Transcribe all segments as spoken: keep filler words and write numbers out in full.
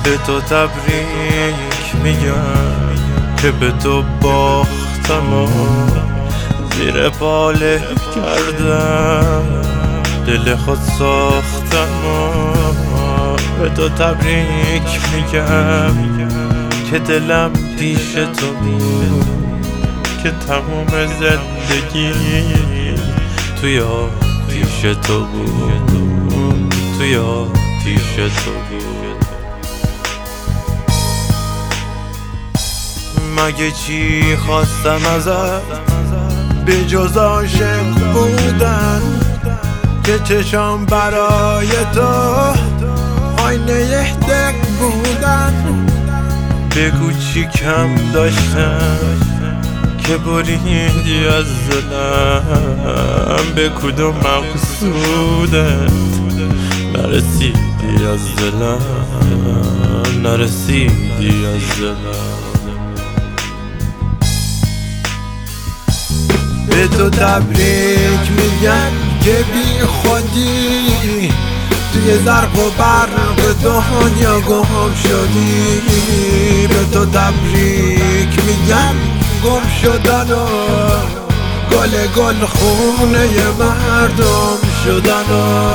به تو تبریک میگم که به تو باختم و زیر پاله کردم، دل خود ساختم و به تو تبریک میگم که دلم پیش تو بود، که تموم زندگی توی آتیش تو بود، توی آتیش تو بود. مگه چی خواستم ازت به جز عاشق بودن، که چشام برای تو آینه دق بودن. بگو چی کم داشتم که بریدی از دلم، به کدوم مقصودت نرسیدی از دلم، نرسیدی از دلم. به تو تبریک میگم که بی خودی توی زرق و برق دنیا گم شدی. به تو تبریک میگم گم شدن و گل گل خونه مردم شدن و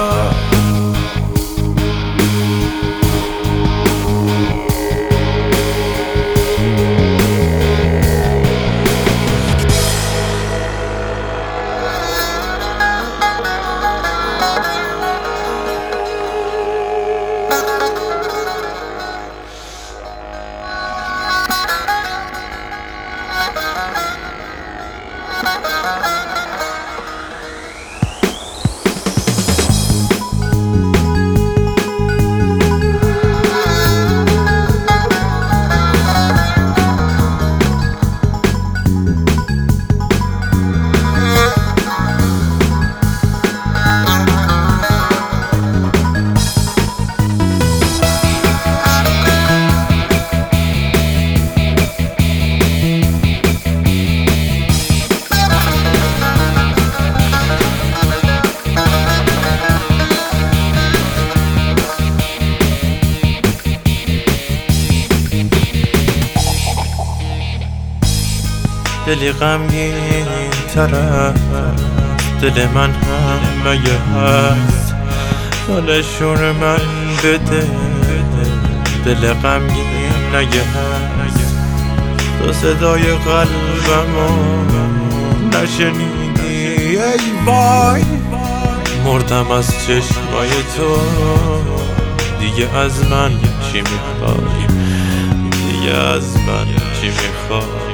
دلی غمگین تر دل من هم مگه هست، دلشون من بده دل غمگین نگه هست. تو صدای قلبمو نشنیدی ای وای، مردم از چشمای تو. دیگه از من چی میخوای، دیگه از من چی میخوای.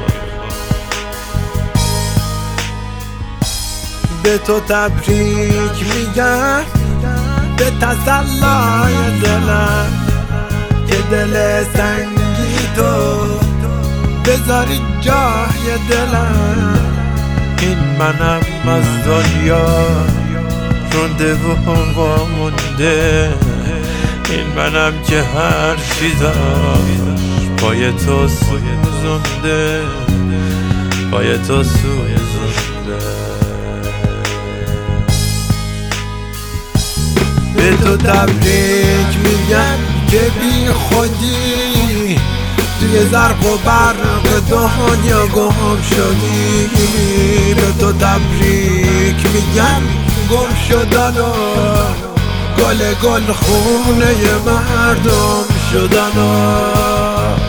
به تو تبریک میگم به تسلای دلم، که دل سنگی تو بذاری جای دلم. این منم از دنیا رونده و وامونده، این منم که هر چی داشت پای تو سوزونده، پای تو سوزونده. به تو تبریک میگم که بی خودی توی زرق و برق دنیا گم شدی. به تو تبریک میگم گم شدن و گل گل خونه مردم شدن و